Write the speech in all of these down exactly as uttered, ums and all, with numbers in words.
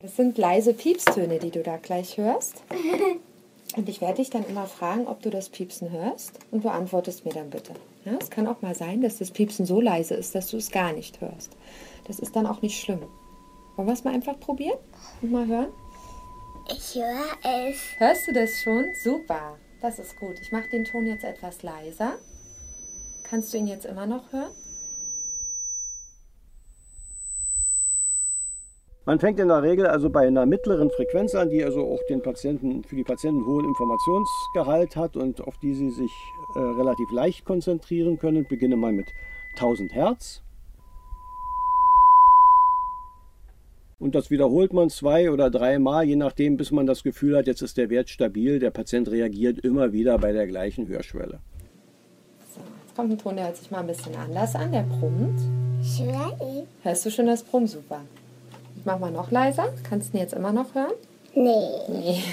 Das sind leise Piepstöne, die du da gleich hörst. Und ich werde dich dann immer fragen, ob du das Piepsen hörst. Und du antwortest mir dann bitte. Ja, es kann auch mal sein, dass das Piepsen so leise ist, dass du es gar nicht hörst. Das ist dann auch nicht schlimm. Wollen wir es mal einfach probieren und mal hören? Ich höre es. Hörst du das schon? Super. Das ist gut. Ich mache den Ton jetzt etwas leiser. Kannst du ihn jetzt immer noch hören? Man fängt in der Regel also bei einer mittleren Frequenz an, die also auch den Patienten, für die Patienten hohen Informationsgehalt hat und auf die sie sich äh, relativ leicht konzentrieren können. Beginne mal mit tausend Hertz. Und das wiederholt man zwei oder dreimal, je nachdem, bis man das Gefühl hat, jetzt ist der Wert stabil. Der Patient reagiert immer wieder bei der gleichen Hörschwelle. So, jetzt kommt ein Ton, der hört sich mal ein bisschen anders an, der brummt. Ich höre ihn. Hörst du schon das Brummen? Super. Ich mach mal noch leiser. Kannst du ihn jetzt immer noch hören? Nee. Nee.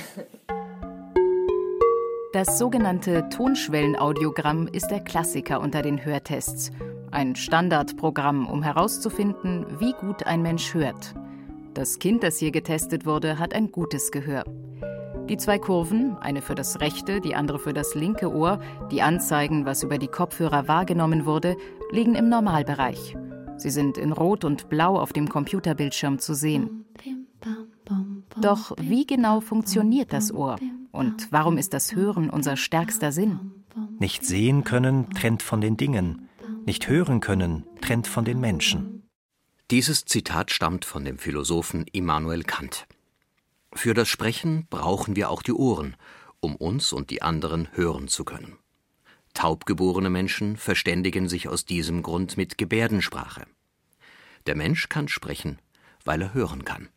Das sogenannte Tonschwellenaudiogramm ist der Klassiker unter den Hörtests. Ein Standardprogramm, um herauszufinden, wie gut ein Mensch hört. Das Kind, das hier getestet wurde, hat ein gutes Gehör. Die zwei Kurven, eine für das rechte, die andere für das linke Ohr, die anzeigen, was über die Kopfhörer wahrgenommen wurde, liegen im Normalbereich. Sie sind in Rot und Blau auf dem Computerbildschirm zu sehen. Doch wie genau funktioniert das Ohr? Und warum ist das Hören unser stärkster Sinn? Nicht sehen können trennt von den Dingen. Nicht hören können trennt von den Menschen. Dieses Zitat stammt von dem Philosophen Immanuel Kant. Für das Sprechen brauchen wir auch die Ohren, um uns und die anderen hören zu können. Taubgeborene Menschen verständigen sich aus diesem Grund mit Gebärdensprache. Der Mensch kann sprechen, weil er hören kann.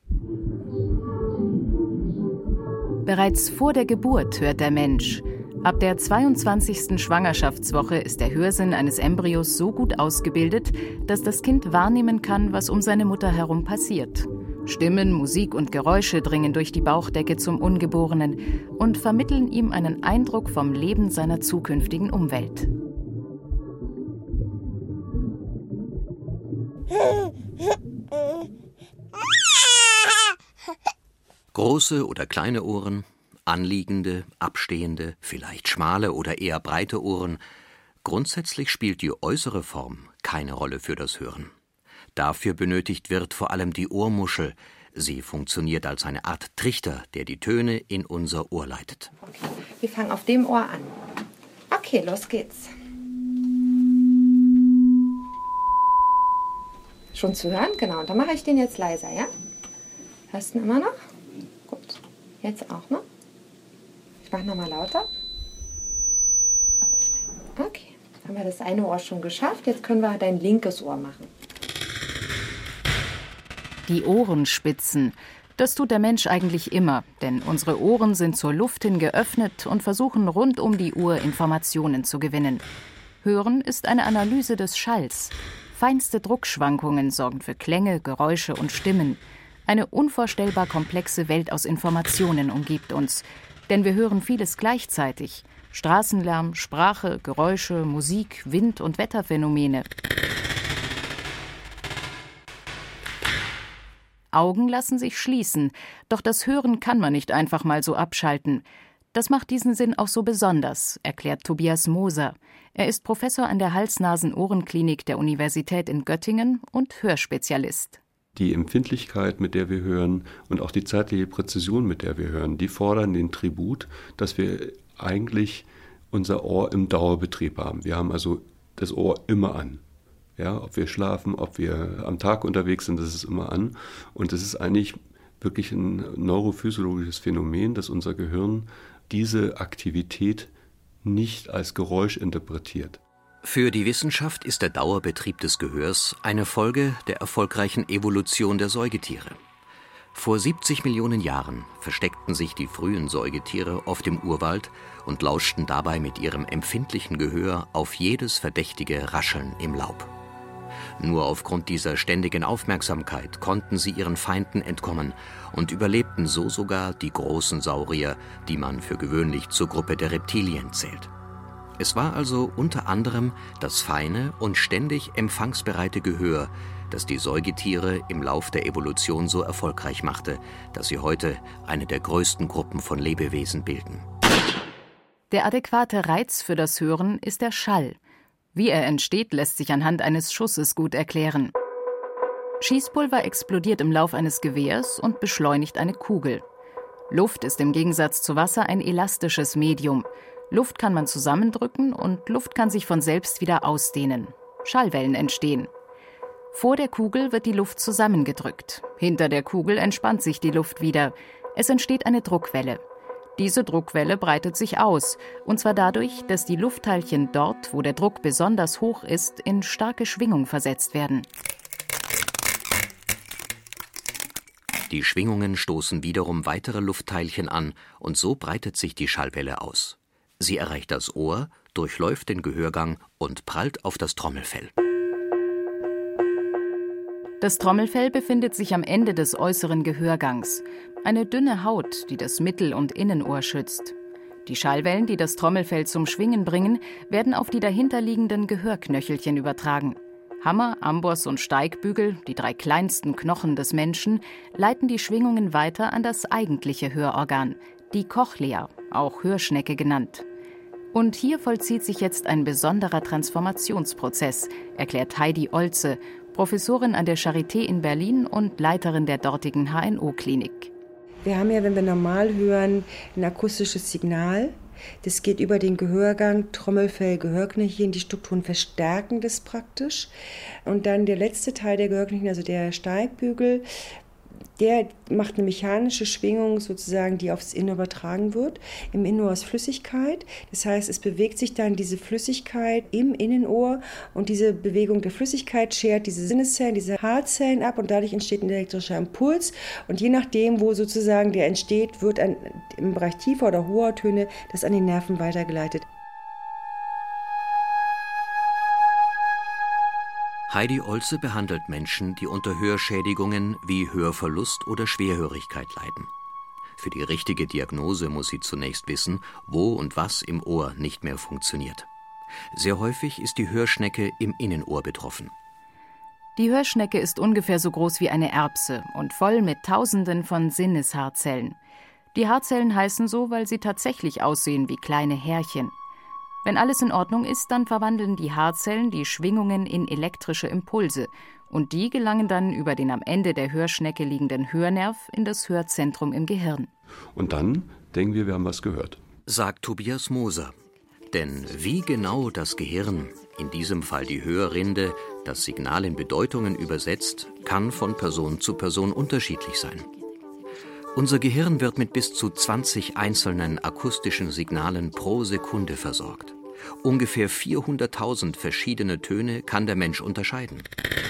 Bereits vor der Geburt hört der Mensch. Ab der zweiundzwanzigsten Schwangerschaftswoche ist der Hörsinn eines Embryos so gut ausgebildet, dass das Kind wahrnehmen kann, was um seine Mutter herum passiert. Stimmen, Musik und Geräusche dringen durch die Bauchdecke zum Ungeborenen und vermitteln ihm einen Eindruck vom Leben seiner zukünftigen Umwelt. Große oder kleine Ohren, anliegende, abstehende, vielleicht schmale oder eher breite Ohren. Grundsätzlich spielt die äußere Form keine Rolle für das Hören. Dafür benötigt wird vor allem die Ohrmuschel. Sie funktioniert als eine Art Trichter, der die Töne in unser Ohr leitet. Okay, wir fangen auf dem Ohr an. Okay, los geht's. Schon zu hören? Genau, dann mache ich den jetzt leiser, ja? Hörst du ihn immer noch? Gut. Jetzt auch noch? Ich mache nochmal lauter. Okay, haben wir das eine Ohr schon geschafft. Jetzt können wir dein linkes Ohr machen. Die Ohrenspitzen. Das tut der Mensch eigentlich immer, denn unsere Ohren sind zur Luft hin geöffnet und versuchen rund um die Uhr Informationen zu gewinnen. Hören ist eine Analyse des Schalls. Feinste Druckschwankungen sorgen für Klänge, Geräusche und Stimmen. Eine unvorstellbar komplexe Welt aus Informationen umgibt uns. Denn wir hören vieles gleichzeitig. Straßenlärm, Sprache, Geräusche, Musik, Wind- und Wetterphänomene. Augen lassen sich schließen, doch das Hören kann man nicht einfach mal so abschalten. Das macht diesen Sinn auch so besonders, erklärt Tobias Moser. Er ist Professor an der Hals-Nasen-Ohren-Klinik der Universität in Göttingen und Hörspezialist. Die Empfindlichkeit, mit der wir hören, und auch die zeitliche Präzision, mit der wir hören, die fordern den Tribut, dass wir eigentlich unser Ohr im Dauerbetrieb haben. Wir haben also das Ohr immer an. Ja, ob wir schlafen, ob wir am Tag unterwegs sind, das ist immer an. Und es ist eigentlich wirklich ein neurophysiologisches Phänomen, dass unser Gehirn diese Aktivität nicht als Geräusch interpretiert. Für die Wissenschaft ist der Dauerbetrieb des Gehörs eine Folge der erfolgreichen Evolution der Säugetiere. Vor siebzig Millionen Jahren versteckten sich die frühen Säugetiere oft im Urwald und lauschten dabei mit ihrem empfindlichen Gehör auf jedes verdächtige Rascheln im Laub. Nur aufgrund dieser ständigen Aufmerksamkeit konnten sie ihren Feinden entkommen und überlebten so sogar die großen Saurier, die man für gewöhnlich zur Gruppe der Reptilien zählt. Es war also unter anderem das feine und ständig empfangsbereite Gehör, das die Säugetiere im Lauf der Evolution so erfolgreich machte, dass sie heute eine der größten Gruppen von Lebewesen bilden. Der adäquate Reiz für das Hören ist der Schall. Wie er entsteht, lässt sich anhand eines Schusses gut erklären. Schießpulver explodiert im Lauf eines Gewehrs und beschleunigt eine Kugel. Luft ist im Gegensatz zu Wasser ein elastisches Medium. Luft kann man zusammendrücken und Luft kann sich von selbst wieder ausdehnen. Schallwellen entstehen. Vor der Kugel wird die Luft zusammengedrückt. Hinter der Kugel entspannt sich die Luft wieder. Es entsteht eine Druckwelle. Diese Druckwelle breitet sich aus, und zwar dadurch, dass die Luftteilchen dort, wo der Druck besonders hoch ist, in starke Schwingung versetzt werden. Die Schwingungen stoßen wiederum weitere Luftteilchen an, und so breitet sich die Schallwelle aus. Sie erreicht das Ohr, durchläuft den Gehörgang und prallt auf das Trommelfell. Das Trommelfell befindet sich am Ende des äußeren Gehörgangs. Eine dünne Haut, die das Mittel- und Innenohr schützt. Die Schallwellen, die das Trommelfell zum Schwingen bringen, werden auf die dahinterliegenden Gehörknöchelchen übertragen. Hammer, Amboss und Steigbügel, die drei kleinsten Knochen des Menschen, leiten die Schwingungen weiter an das eigentliche Hörorgan, die Cochlea, auch Hörschnecke genannt. Und hier vollzieht sich jetzt ein besonderer Transformationsprozess, erklärt Heidi Olze, Professorin an der Charité in Berlin und Leiterin der dortigen H N O-Klinik. Wir haben ja, wenn wir normal hören, ein akustisches Signal. Das geht über den Gehörgang, Trommelfell, Gehörknöchelchen. Die Strukturen verstärken das praktisch. Und dann der letzte Teil der Gehörknöchelchen, also der Steigbügel, der macht eine mechanische Schwingung sozusagen, die aufs Innenohr übertragen wird. Im Innenohr ist Flüssigkeit. Das heißt, es bewegt sich dann diese Flüssigkeit im Innenohr und diese Bewegung der Flüssigkeit schert diese Sinneszellen, diese Haarzellen ab und dadurch entsteht ein elektrischer Impuls. Und je nachdem, wo sozusagen der entsteht, wird an, im Bereich tiefer oder hoher Töne das an die Nerven weitergeleitet. Heidi Olze behandelt Menschen, die unter Hörschädigungen wie Hörverlust oder Schwerhörigkeit leiden. Für die richtige Diagnose muss sie zunächst wissen, wo und was im Ohr nicht mehr funktioniert. Sehr häufig ist die Hörschnecke im Innenohr betroffen. Die Hörschnecke ist ungefähr so groß wie eine Erbse und voll mit Tausenden von Sinneshaarzellen. Die Haarzellen heißen so, weil sie tatsächlich aussehen wie kleine Härchen. Wenn alles in Ordnung ist, dann verwandeln die Haarzellen die Schwingungen in elektrische Impulse und die gelangen dann über den am Ende der Hörschnecke liegenden Hörnerv in das Hörzentrum im Gehirn. Und dann denken wir, wir haben was gehört. Sagt Tobias Moser. Denn wie genau das Gehirn, in diesem Fall die Hörrinde, das Signal in Bedeutungen übersetzt, kann von Person zu Person unterschiedlich sein. Unser Gehirn wird mit bis zu zwanzig einzelnen akustischen Signalen pro Sekunde versorgt. Ungefähr vierhunderttausend verschiedene Töne kann der Mensch unterscheiden.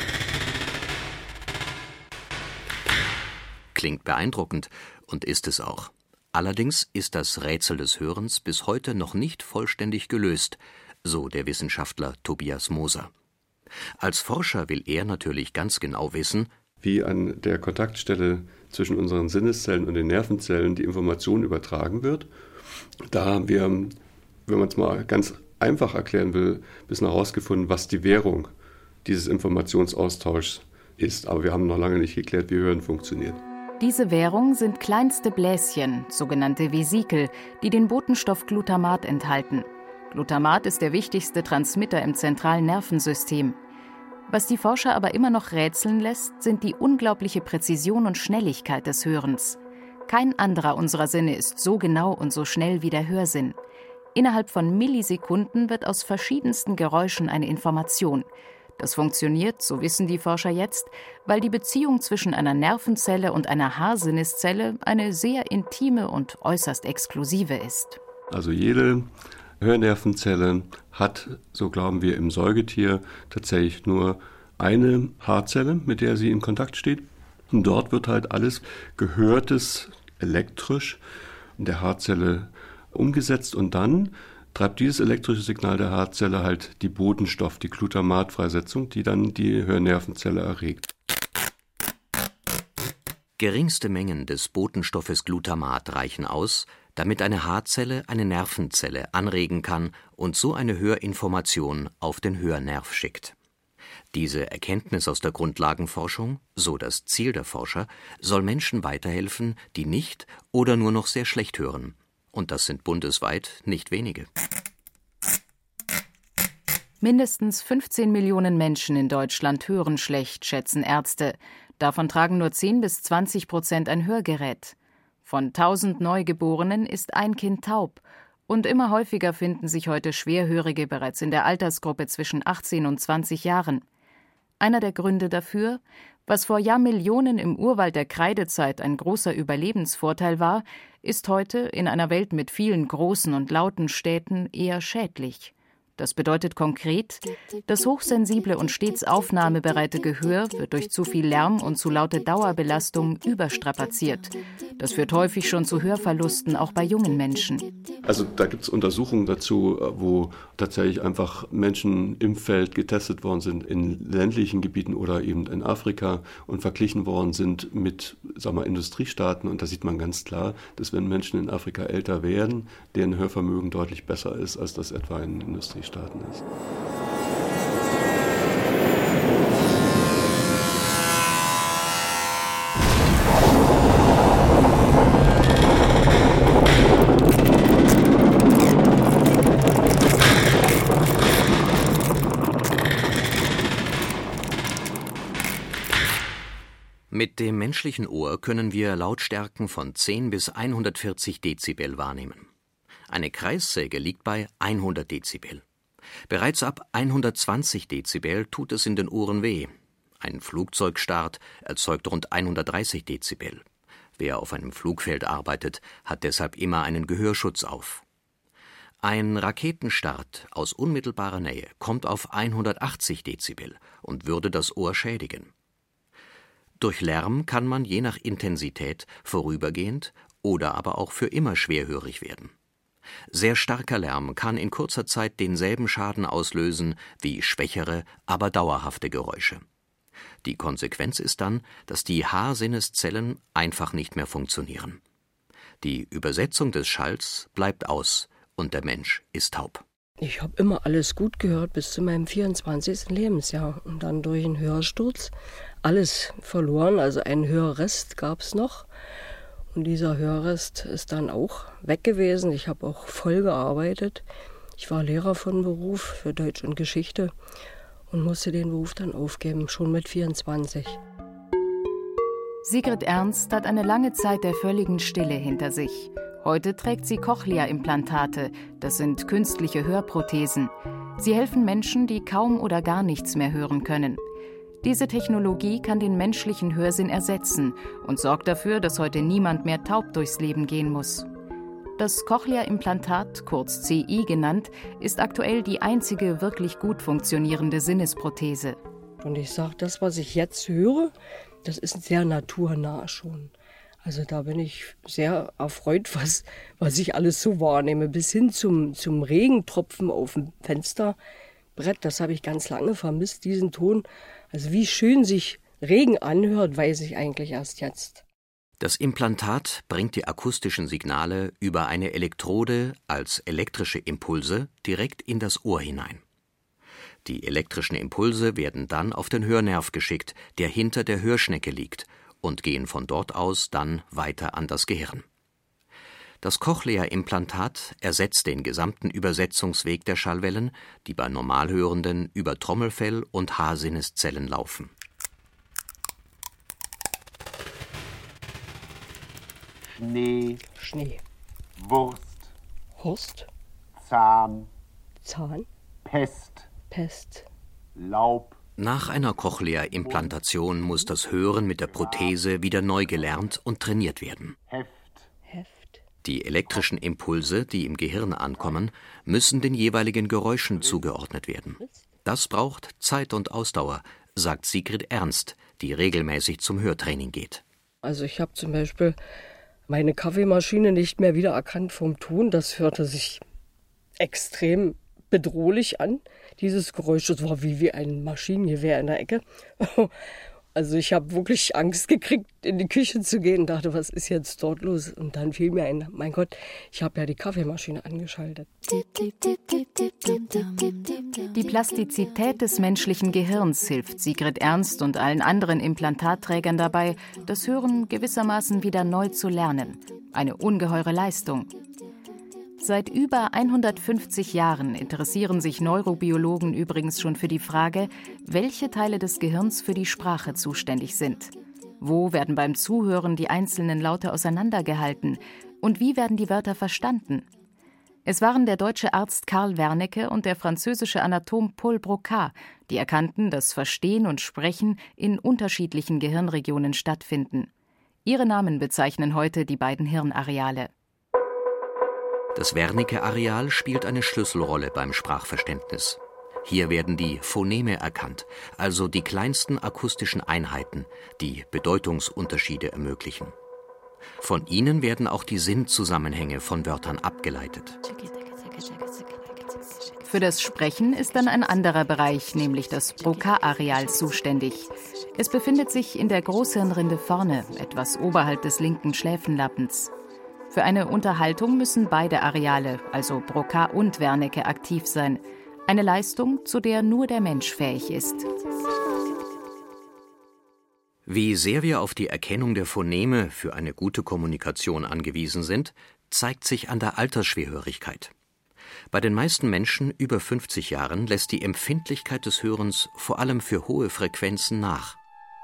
Klingt beeindruckend und ist es auch. Allerdings ist das Rätsel des Hörens bis heute noch nicht vollständig gelöst, so der Wissenschaftler Tobias Moser. Als Forscher will er natürlich ganz genau wissen, wie an der Kontaktstelle zwischen unseren Sinneszellen und den Nervenzellen die Information übertragen wird. Da haben wir, wenn man es mal ganz einfach erklären will, ein bisschen herausgefunden, was die Währung dieses Informationsaustauschs ist. Aber wir haben noch lange nicht geklärt, wie Hören funktioniert. Diese Währung sind kleinste Bläschen, sogenannte Vesikel, die den Botenstoff Glutamat enthalten. Glutamat ist der wichtigste Transmitter im zentralen Nervensystem. Was die Forscher aber immer noch rätseln lässt, sind die unglaubliche Präzision und Schnelligkeit des Hörens. Kein anderer unserer Sinne ist so genau und so schnell wie der Hörsinn. Innerhalb von Millisekunden wird aus verschiedensten Geräuschen eine Information. Das funktioniert, so wissen die Forscher jetzt, weil die Beziehung zwischen einer Nervenzelle und einer Haarsinneszelle eine sehr intime und äußerst exklusive ist. Also jede Hörnervenzelle hat, so glauben wir im Säugetier, tatsächlich nur eine Haarzelle, mit der sie in Kontakt steht. Und dort wird halt alles Gehörtes elektrisch in der Haarzelle umgesetzt und dann treibt dieses elektrische Signal der Haarzelle halt die Botenstoff, die Glutamatfreisetzung, die dann die Hörnervenzelle erregt. Geringste Mengen des Botenstoffes Glutamat reichen aus, damit eine Haarzelle eine Nervenzelle anregen kann und so eine Hörinformation auf den Hörnerv schickt. Diese Erkenntnis aus der Grundlagenforschung, so das Ziel der Forscher, soll Menschen weiterhelfen, die nicht oder nur noch sehr schlecht hören. Und das sind bundesweit nicht wenige. Mindestens fünfzehn Millionen Menschen in Deutschland hören schlecht, schätzen Ärzte. Davon tragen nur zehn bis zwanzig Prozent ein Hörgerät. Von tausend Neugeborenen ist ein Kind taub. Und immer häufiger finden sich heute Schwerhörige bereits in der Altersgruppe zwischen achtzehn und zwanzig Jahren. Einer der Gründe dafür, was vor Jahrmillionen im Urwald der Kreidezeit ein großer Überlebensvorteil war, ist heute in einer Welt mit vielen großen und lauten Städten eher schädlich. Das bedeutet konkret, das hochsensible und stets aufnahmebereite Gehör wird durch zu viel Lärm und zu laute Dauerbelastung überstrapaziert. Das führt häufig schon zu Hörverlusten, auch bei jungen Menschen. Also da gibt es Untersuchungen dazu, wo tatsächlich einfach Menschen im Feld getestet worden sind, in ländlichen Gebieten oder eben in Afrika und verglichen worden sind mit, sagen wir, Industriestaaten. Und da sieht man ganz klar, dass wenn Menschen in Afrika älter werden, deren Hörvermögen deutlich besser ist, als das etwa in Industriestaaten ist. Mit dem menschlichen Ohr können wir Lautstärken von zehn bis hundertvierzig Dezibel wahrnehmen. Eine Kreissäge liegt bei hundert Dezibel. Bereits ab hundertzwanzig Dezibel tut es in den Ohren weh. Ein Flugzeugstart erzeugt rund hundertdreißig Dezibel. Wer auf einem Flugfeld arbeitet, hat deshalb immer einen Gehörschutz auf. Ein Raketenstart aus unmittelbarer Nähe kommt auf hundertachtzig Dezibel und würde das Ohr schädigen. Durch Lärm kann man je nach Intensität vorübergehend oder aber auch für immer schwerhörig werden. Sehr starker Lärm kann in kurzer Zeit denselben Schaden auslösen wie schwächere, aber dauerhafte Geräusche. Die Konsequenz ist dann, dass die Haarsinneszellen einfach nicht mehr funktionieren. Die Übersetzung des Schalls bleibt aus und der Mensch ist taub. Ich habe immer alles gut gehört bis zu meinem vierundzwanzigsten Lebensjahr und dann durch einen Hörsturz alles verloren, also einen Hörrest gab es noch. Und dieser Hörrest ist dann auch weg gewesen. Ich habe auch voll gearbeitet. Ich war Lehrer von Beruf für Deutsch und Geschichte und musste den Beruf dann aufgeben, schon mit vierundzwanzig. Sigrid Ernst hat eine lange Zeit der völligen Stille hinter sich. Heute trägt sie Cochlea-Implantate, das sind künstliche Hörprothesen. Sie helfen Menschen, die kaum oder gar nichts mehr hören können. Diese Technologie kann den menschlichen Hörsinn ersetzen und sorgt dafür, dass heute niemand mehr taub durchs Leben gehen muss. Das Cochlea-Implantat, kurz C I genannt, ist aktuell die einzige wirklich gut funktionierende Sinnesprothese. Und ich sage, das, was ich jetzt höre, das ist sehr naturnah schon. Also da bin ich sehr erfreut, was, was ich alles so wahrnehme. Bis hin zum, zum Regentropfen auf dem Fensterbrett, das habe ich ganz lange vermisst, diesen Ton. Also wie schön sich Regen anhört, weiß ich eigentlich erst jetzt. Das Implantat bringt die akustischen Signale über eine Elektrode als elektrische Impulse direkt in das Ohr hinein. Die elektrischen Impulse werden dann auf den Hörnerv geschickt, der hinter der Hörschnecke liegt, und gehen von dort aus dann weiter an das Gehirn. Das Cochlea-Implantat ersetzt den gesamten Übersetzungsweg der Schallwellen, die bei Normalhörenden über Trommelfell und Haarsinneszellen laufen. Schnee, Schnee, Wurst, Horst, Zahn, Zahn, Pest, Pest, Laub. Nach einer Cochlea-Implantation muss das Hören mit der Prothese wieder neu gelernt und trainiert werden. Heft, Heft, Die elektrischen Impulse, die im Gehirn ankommen, müssen den jeweiligen Geräuschen zugeordnet werden. Das braucht Zeit und Ausdauer, sagt Sigrid Ernst, die regelmäßig zum Hörtraining geht. Also ich habe zum Beispiel meine Kaffeemaschine nicht mehr wiedererkannt vom Ton. Das hörte sich extrem bedrohlich an. Dieses Geräusch, das war wie, wie ein Maschinengewehr in der Ecke. Also ich habe wirklich Angst gekriegt, in die Küche zu gehen und dachte, was ist jetzt dort los? Und dann fiel mir ein, mein Gott, ich habe ja die Kaffeemaschine angeschaltet. Die Plastizität des menschlichen Gehirns hilft Sigrid Ernst und allen anderen Implantatträgern dabei, das Hören gewissermaßen wieder neu zu lernen. Eine ungeheure Leistung. Seit über hundertfünfzig Jahren interessieren sich Neurobiologen übrigens schon für die Frage, welche Teile des Gehirns für die Sprache zuständig sind. Wo werden beim Zuhören die einzelnen Laute auseinandergehalten? Und wie werden die Wörter verstanden? Es waren der deutsche Arzt Karl Wernicke und der französische Anatom Paul Broca, die erkannten, dass Verstehen und Sprechen in unterschiedlichen Gehirnregionen stattfinden. Ihre Namen bezeichnen heute die beiden Hirnareale. Das Wernicke-Areal spielt eine Schlüsselrolle beim Sprachverständnis. Hier werden die Phoneme erkannt, also die kleinsten akustischen Einheiten, die Bedeutungsunterschiede ermöglichen. Von ihnen werden auch die Sinnzusammenhänge von Wörtern abgeleitet. Für das Sprechen ist dann ein anderer Bereich, nämlich das Broca-Areal, zuständig. Es befindet sich in der Großhirnrinde vorne, etwas oberhalb des linken Schläfenlappens. Für eine Unterhaltung müssen beide Areale, also Broca und Wernicke, aktiv sein. Eine Leistung, zu der nur der Mensch fähig ist. Wie sehr wir auf die Erkennung der Phoneme für eine gute Kommunikation angewiesen sind, zeigt sich an der Altersschwerhörigkeit. Bei den meisten Menschen über fünfzig Jahren lässt die Empfindlichkeit des Hörens vor allem für hohe Frequenzen nach.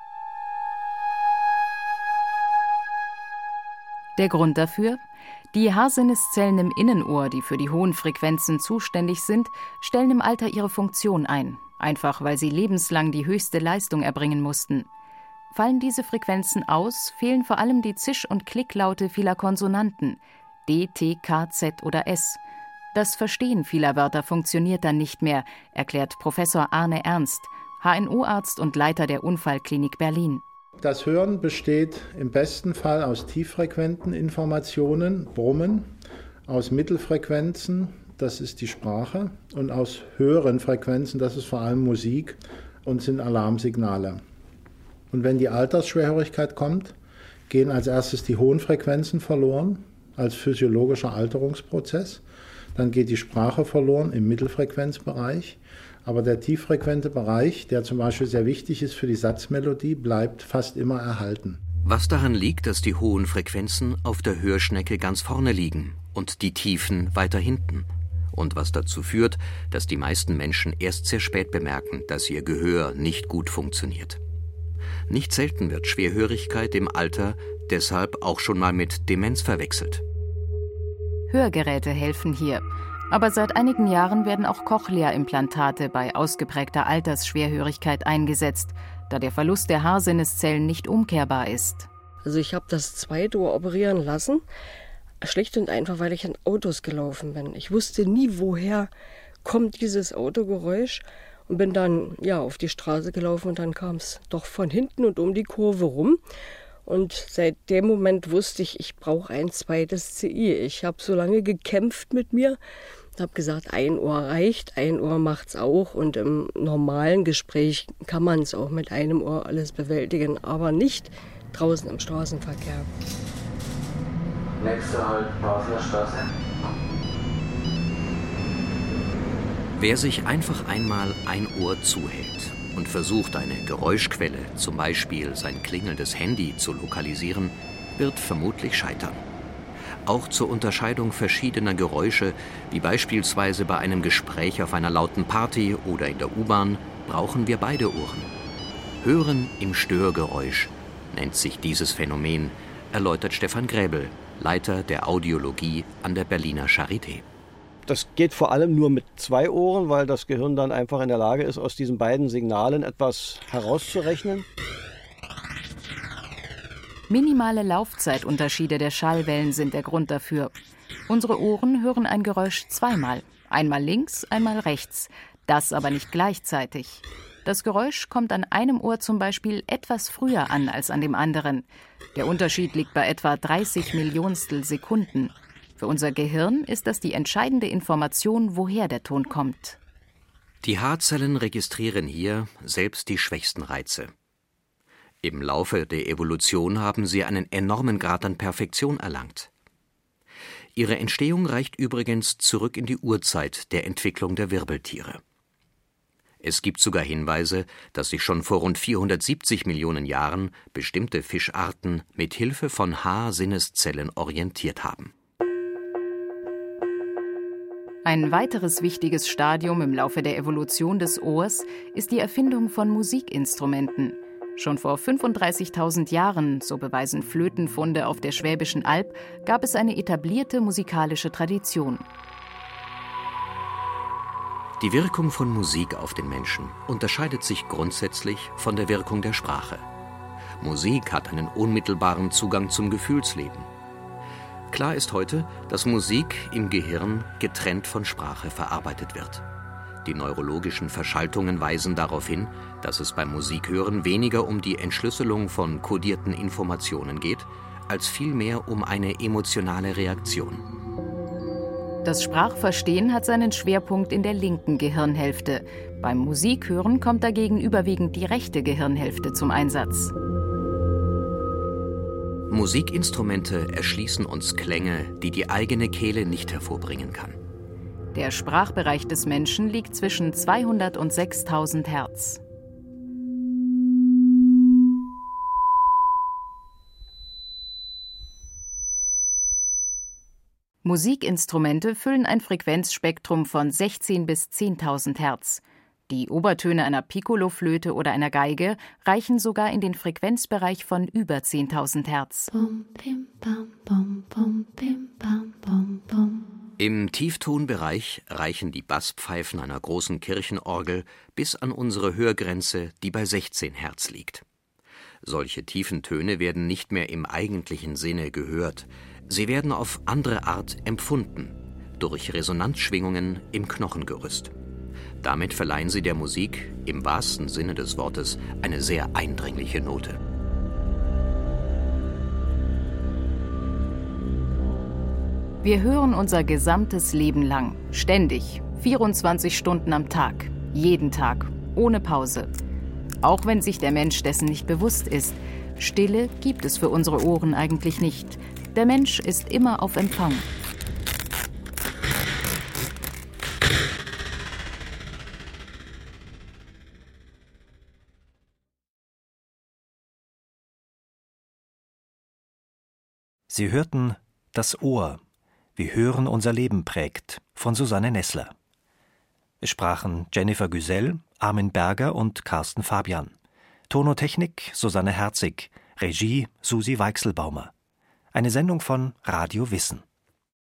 Der Grund dafür? Die Haarsinneszellen im Innenohr, die für die hohen Frequenzen zuständig sind, stellen im Alter ihre Funktion ein, einfach weil sie lebenslang die höchste Leistung erbringen mussten. Fallen diese Frequenzen aus, fehlen vor allem die Zisch- und Klicklaute vieler Konsonanten, D, T, K, Z oder S. Das Verstehen vieler Wörter funktioniert dann nicht mehr, erklärt Professor Arne Ernst, H N O-Arzt und Leiter der Unfallklinik Berlin. Das Hören besteht im besten Fall aus tieffrequenten Informationen, Brummen, aus Mittelfrequenzen, das ist die Sprache, und aus höheren Frequenzen, das ist vor allem Musik und sind Alarmsignale. Und wenn die Altersschwerhörigkeit kommt, gehen als erstes die hohen Frequenzen verloren, als physiologischer Alterungsprozess. Dann geht die Sprache verloren im Mittelfrequenzbereich. Aber der tieffrequente Bereich, der zum Beispiel sehr wichtig ist für die Satzmelodie, bleibt fast immer erhalten. Was daran liegt, dass die hohen Frequenzen auf der Hörschnecke ganz vorne liegen und die tiefen weiter hinten. Und was dazu führt, dass die meisten Menschen erst sehr spät bemerken, dass ihr Gehör nicht gut funktioniert. Nicht selten wird Schwerhörigkeit im Alter deshalb auch schon mal mit Demenz verwechselt. Hörgeräte helfen hier. Aber seit einigen Jahren werden auch Cochlea-Implantate bei ausgeprägter Altersschwerhörigkeit eingesetzt, da der Verlust der Haarsinneszellen nicht umkehrbar ist. Also ich habe das zweite Ohr operieren lassen, schlicht und einfach, weil ich an Autos gelaufen bin. Ich wusste nie, woher kommt dieses Autogeräusch und bin dann ja auf die Straße gelaufen und dann kam es doch von hinten und um die Kurve rum. Und seit dem Moment wusste ich, ich brauche ein zweites C I. Ich habe so lange gekämpft mit mir und habe gesagt, ein Ohr reicht, ein Ohr macht's auch. Und im normalen Gespräch kann man es auch mit einem Ohr alles bewältigen, aber nicht draußen im Straßenverkehr. Nächster Halt, Basler Wer sich einfach einmal ein Ohr zuhält und versucht, eine Geräuschquelle, zum Beispiel sein klingelndes Handy, zu lokalisieren, wird vermutlich scheitern. Auch zur Unterscheidung verschiedener Geräusche, wie beispielsweise bei einem Gespräch auf einer lauten Party oder in der U-Bahn, brauchen wir beide Ohren. Hören im Störgeräusch nennt sich dieses Phänomen, erläutert Stefan Gräbel, Leiter der Audiologie an der Berliner Charité. Das geht vor allem nur mit zwei Ohren, weil das Gehirn dann einfach in der Lage ist, aus diesen beiden Signalen etwas herauszurechnen. Minimale Laufzeitunterschiede der Schallwellen sind der Grund dafür. Unsere Ohren hören ein Geräusch zweimal, einmal links, einmal rechts, das aber nicht gleichzeitig. Das Geräusch kommt an einem Ohr zum Beispiel etwas früher an als an dem anderen. Der Unterschied liegt bei etwa dreißig Millionstel Sekunden. Für unser Gehirn ist das die entscheidende Information, woher der Ton kommt. Die Haarzellen registrieren hier selbst die schwächsten Reize. Im Laufe der Evolution haben sie einen enormen Grad an Perfektion erlangt. Ihre Entstehung reicht übrigens zurück in die Urzeit der Entwicklung der Wirbeltiere. Es gibt sogar Hinweise, dass sich schon vor rund vierhundertsiebzig Millionen Jahren bestimmte Fischarten mit Hilfe von Haarsinneszellen orientiert haben. Ein weiteres wichtiges Stadium im Laufe der Evolution des Ohrs ist die Erfindung von Musikinstrumenten. Schon vor fünfunddreißigtausend Jahren, so beweisen Flötenfunde auf der Schwäbischen Alb, gab es eine etablierte musikalische Tradition. Die Wirkung von Musik auf den Menschen unterscheidet sich grundsätzlich von der Wirkung der Sprache. Musik hat einen unmittelbaren Zugang zum Gefühlsleben. Klar ist heute, dass Musik im Gehirn getrennt von Sprache verarbeitet wird. Die neurologischen Verschaltungen weisen darauf hin, dass es beim Musikhören weniger um die Entschlüsselung von kodierten Informationen geht, als vielmehr um eine emotionale Reaktion. Das Sprachverstehen hat seinen Schwerpunkt in der linken Gehirnhälfte. Beim Musikhören kommt dagegen überwiegend die rechte Gehirnhälfte zum Einsatz. Musikinstrumente erschließen uns Klänge, die die eigene Kehle nicht hervorbringen kann. Der Sprachbereich des Menschen liegt zwischen zweihundert und sechstausend Hertz. Musikinstrumente füllen ein Frequenzspektrum von sechzehn bis zehntausend Hertz. Die Obertöne einer Piccoloflöte oder einer Geige reichen sogar in den Frequenzbereich von über zehntausend Hertz. Im Tieftonbereich reichen die Basspfeifen einer großen Kirchenorgel bis an unsere Hörgrenze, die bei sechzehn Hertz liegt. Solche tiefen Töne werden nicht mehr im eigentlichen Sinne gehört. Sie werden auf andere Art empfunden, durch Resonanzschwingungen im Knochengerüst. Damit verleihen sie der Musik, im wahrsten Sinne des Wortes, eine sehr eindringliche Note. Wir hören unser gesamtes Leben lang, ständig, vierundzwanzig Stunden am Tag, jeden Tag, ohne Pause. Auch wenn sich der Mensch dessen nicht bewusst ist, Stille gibt es für unsere Ohren eigentlich nicht. Der Mensch ist immer auf Empfang. Sie hörten Das Ohr, wie Hören unser Leben prägt, von Susanne Nessler. Es sprachen Jennifer Güsell, Armin Berger und Carsten Fabian. Tonotechnik Susanne Herzig, Regie Susi Weichselbaumer. Eine Sendung von Radio Wissen.